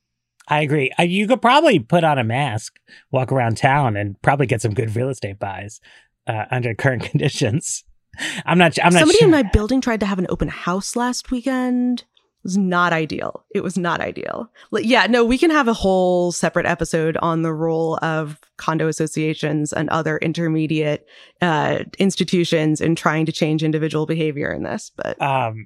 I agree. Uh, you could probably put on a mask, walk around town, and probably get some good real estate buys uh, under current conditions. I'm not. I'm not. Somebody sure. in my building tried to have an open house last weekend. It was not ideal. It was not ideal. Like, yeah, no, we can have a whole separate episode on the role of condo associations and other intermediate uh, institutions in trying to change individual behavior in this. But um,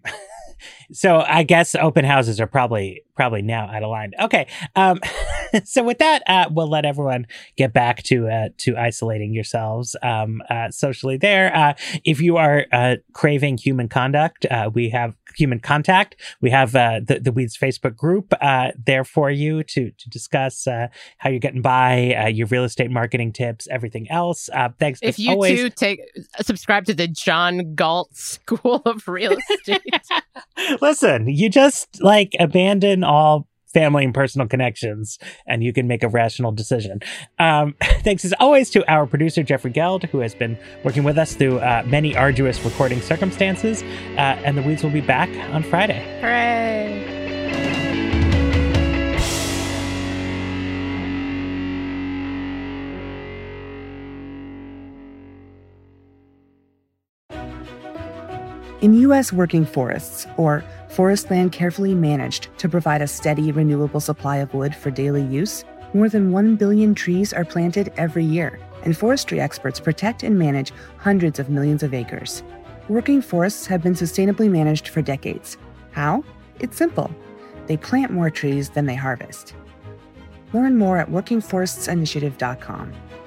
so I guess open houses are probably probably now out of line. Okay. Um, so with that, uh, we'll let everyone get back to uh, to isolating yourselves um, uh, socially there. Uh, if you are uh, craving human conduct, uh, we have human contact. We have uh, the, the Weeds Facebook group uh, there for you to to discuss uh, how you're getting by, uh, your real estate marketing tips, everything else. Uh, thanks. If you always. too take subscribe to the John Galt School of Real Estate. Listen, you just like abandon all family and personal connections, and you can make a rational decision. Um, thanks as always to our producer, Jeffrey Geld, who has been working with us through uh, many arduous recording circumstances. Uh, and the Weeds will be back on Friday. Hooray! In U S working forests, or forest land carefully managed to provide a steady, renewable supply of wood for daily use, more than one billion trees are planted every year, and forestry experts protect and manage hundreds of millions of acres. Working forests have been sustainably managed for decades. How? It's simple. They plant more trees than they harvest. Learn more at working forests initiative dot com.